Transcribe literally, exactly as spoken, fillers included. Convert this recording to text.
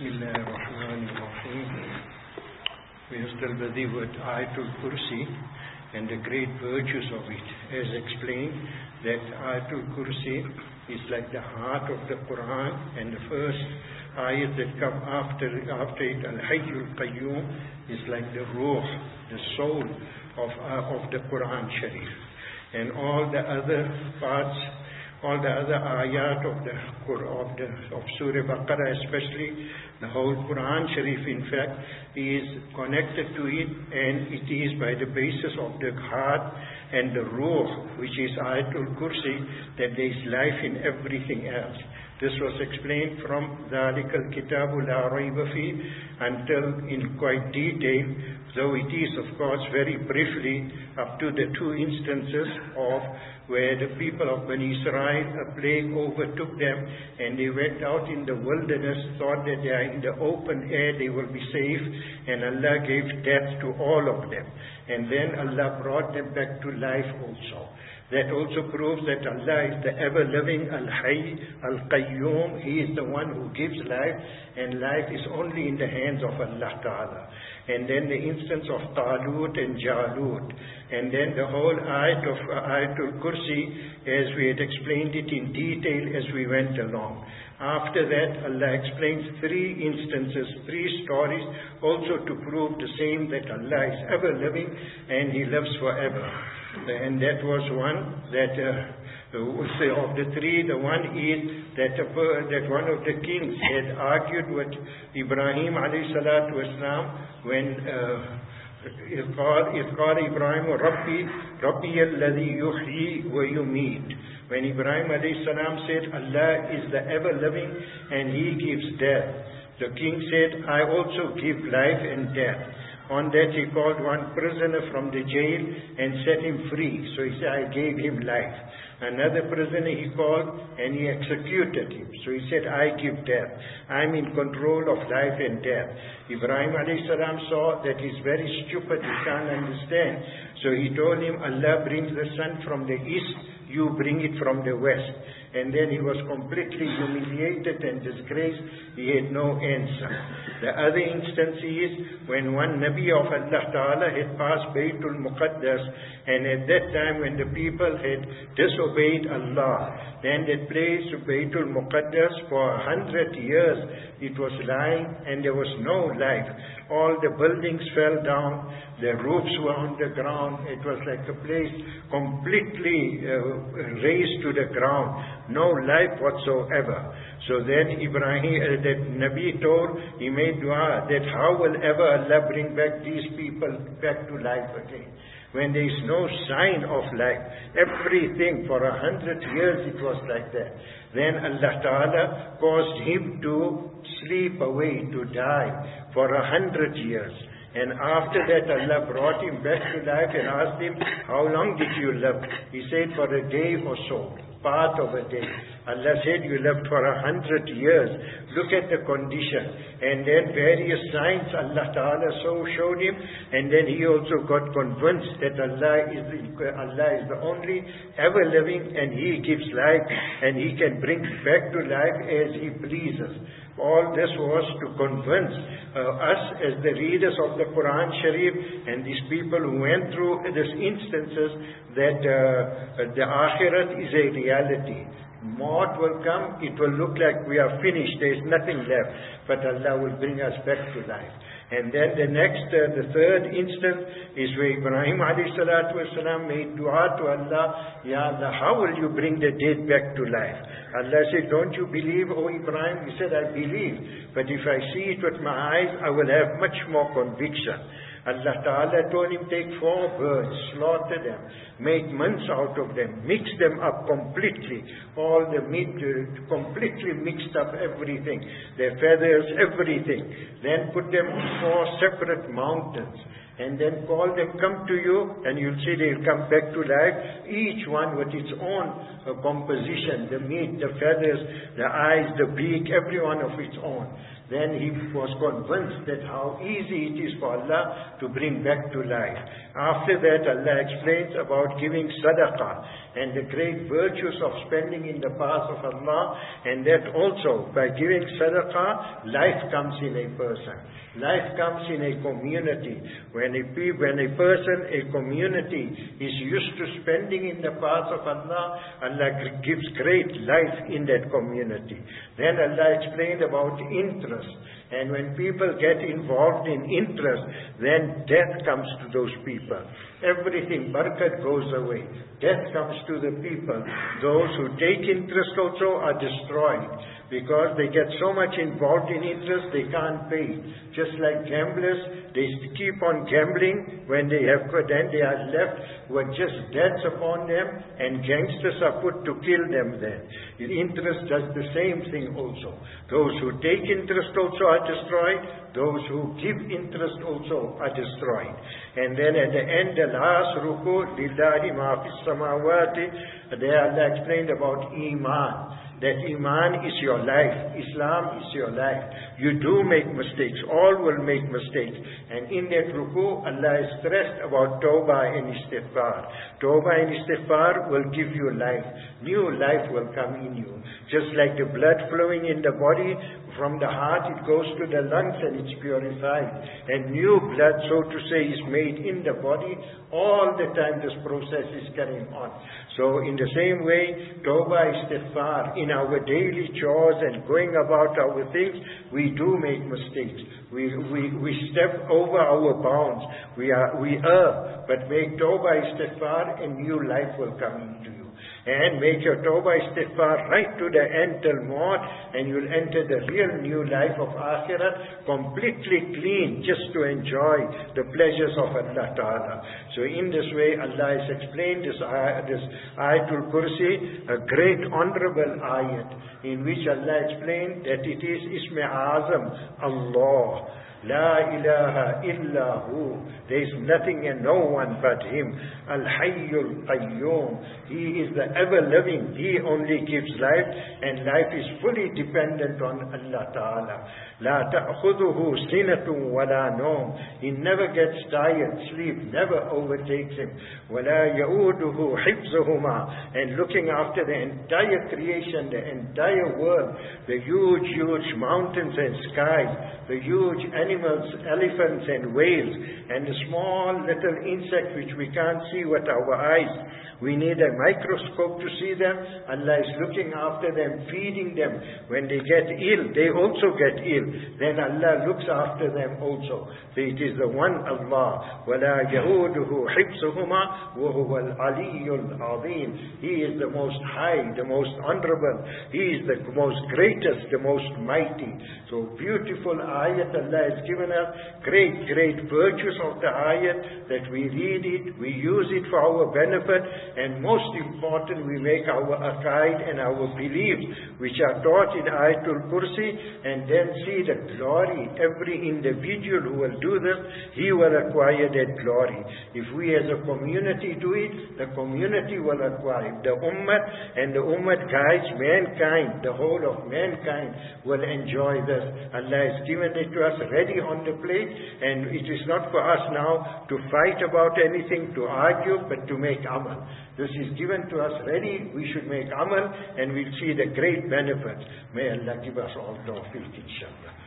Bismillah ar-Rahman ar-Rahim. We are still busy with Ayatul Kursi and the great virtues of it. As explained, that Ayatul Kursi is like the heart of the Quran, and the first ayat that come after, after it, Al-Hayyul Qayyum, is like the ruh, the soul of, uh, of the Quran Sharif. And all the other parts, all the other ayat of the of the of Surah Baqarah, especially the whole Quran Sharif, in fact, is connected to it, and it is by the basis of the heart and the ruh, which is Ayatul Kursi, that there is life in everything else. This was explained from ذَلِكَ الْكِتَابُ لَا رَيْبَ فِيهِ until in quite detail, though it is, of course, very briefly up to the two instances of where the people of Bani Israel, a plague overtook them, and they went out in the wilderness, thought that they are in the open air, they will be safe, and Allah gave death to all of them. And then Allah brought them back to life also. That also proves that Allah is the ever-living Al-Hayy, Al-Qayyum. He is the one who gives life, and life is only in the hands of Allah Ta'ala. And then the instance of Talut and Jalut. And then the whole ayat of uh, Ayatul Kursi, as we had explained it in detail as we went along. After that, Allah explains three instances, three stories, also to prove the same, that Allah is ever-living and He lives forever. And that was one that, uh, say of the three, the one is that, uh, that one of the kings had argued with Ibrahim alayhi salatu wasalam when uh, إذ قال إذ قال إبراهيم ربي ربي الذي يحيي ويميت. When Ibrahim alayhi salam said, Allah is the ever-living and He gives death, the king said, I also give life and death. On that he called one prisoner from the jail and set him free. So he said, I gave him life. Another prisoner he called and he executed him. So he said, I give death. I'm in control of life and death. Ibrahim alayhi salam saw that he's very stupid, he can't understand. So he told him, Allah brings the sun from the east, you bring it from the west. And then he was completely humiliated and disgraced. He had no answer. The other instance is when one Nabi of Allah Ta'ala had passed Baytul Muqaddas, and at that time when the people had disobeyed Allah, then that place, Baytul Muqaddas, for a hundred years it was lying and there was no life. All the buildings fell down, the roofs were on the ground. It was like a place completely uh, raised to the ground, no life whatsoever. So then Ibrahim, uh, that Nabi told, he made dua that how will ever Allah bring back these people back to life again, when there is no sign of life. Everything for a hundred years it was like that. Then Allah Ta'ala caused him to sleep away, to die for a hundred years. And after that Allah brought him back to life and asked him, how long did you live? He said, for a day or so, part of a day. Allah said, you lived for a hundred years. Look at the condition. And then various signs Allah Ta'ala so showed him, and then he also got convinced that Allah is the, Allah is the only ever-living, and He gives life, and He can bring back to life as He pleases. All this was to convince uh, us as the readers of the Quran Sharif and these people who went through these instances that uh, the Akhirat is a reality. Maut will come, it will look like we are finished, there is nothing left, but Allah will bring us back to life. And then the next, uh, the third instance is where Ibrahim alayhi salatu wasalam made dua to Allah, Ya Allah, how will you bring the dead back to life? Allah said, don't you believe, O Ibrahim? He said, I believe, but if I see it with my eyes, I will have much more conviction. Allah Ta'ala told him, take four birds, slaughter them, make mince out of them, mix them up completely, all the meat, uh, completely mixed up everything, their feathers, everything. Then put them on four separate mountains, and then call them, come to you, and you'll see they'll come back to life, each one with its own uh, composition, the meat, the feathers, the eyes, the beak, every one of its own. then he was convinced that how easy it is for Allah to bring back to life. After that, Allah explains about giving sadaqah and the great virtues of spending in the path of Allah, and that also by giving sadaqah, life comes in a person. Life comes in a community. When a, pe- when a person, a community is used to spending in the path of Allah, Allah gives great life in that community. Then Allah explained about interest. And when people get involved in interest, then death comes to those people. Everything, barakat goes away. Death comes to the people. Those who take interest also are destroyed, because they get so much involved in interest, they can't pay. Just like gamblers, they keep on gambling. When they have, then they are left with just debts upon them, and gangsters are put to kill them then. Interest does the same thing also. Those who take interest also are destroyed. Those who give interest also are destroyed. And then at the end, the last ruku, lillahi ma fis samawati, there Allah explained about Iman. That Iman is your life. Islam is your life. You do make mistakes. All will make mistakes. And in that ruku, Allah is stressed about Tawbah and Istighfar. Tawbah and Istighfar will give you life. New life will come in you. Just like the blood flowing in the body, from the heart it goes to the lungs and it's purified. And new blood, so to say, is made in the body. All the time this process is carrying on. So in the same way, Tawbah, Istighfar, in our daily chores and going about our things, we do make mistakes. We we we step over our bounds. We are we err. But make Tawbah, Istighfar, and new life will come into you. And make your Tawbah, Istighfar right to the end till Maut, and you'll enter the real new life of Akhirat, completely clean, just to enjoy the pleasures of Allah Ta'ala. So in this way, Allah has explained this, ayat, this Ayatul Kursi, a great honorable ayat, in which Allah explained that it is Ism Azam, Allah. La ilaha illa hu. There is nothing and no one but Him. Al-Hayyul Qayyum. He is the ever-living. He only gives life, and life is fully dependent on Allah Ta'ala. La ta'khuduhu sinatun wa la nawm. He never gets tired. Sleep never overtakes Him. Wa la ya'uduhu hifzuhuma. And looking after the entire creation, the entire world, the huge, huge mountains and skies, the huge animals, elephants and whales, and the small little insects which we can't see with our eyes. We need a microscope to see them. Allah is looking after them, feeding them. When they get ill, they also get ill. Then Allah looks after them also. So it is the one Allah. وَلَا يَهُودُهُ حِفْظُهُمَا وَهُوَ الْعَلِيُّ الْعَظِيمُ. He is the most high, the most honorable. He is the most greatest, the most mighty. So beautiful ayat Allah has given us. Great, great virtues of the ayat, that we read it, we use it for our benefit, and most important, we make our aqaid and our beliefs, which are taught in Ayatul Kursi, and then see the glory. Every individual who will do this, he will acquire that glory. If we as a community do it, the community will acquire. The ummah, and the ummah guides mankind, the whole of mankind will enjoy this. Allah has given it to us ready on the plate, and it is not for us now to fight about anything, to argue, but to make amal. This is given to us ready. We should make amal, and we'll see the great benefits. May Allah give us all tawfiq, inshallah.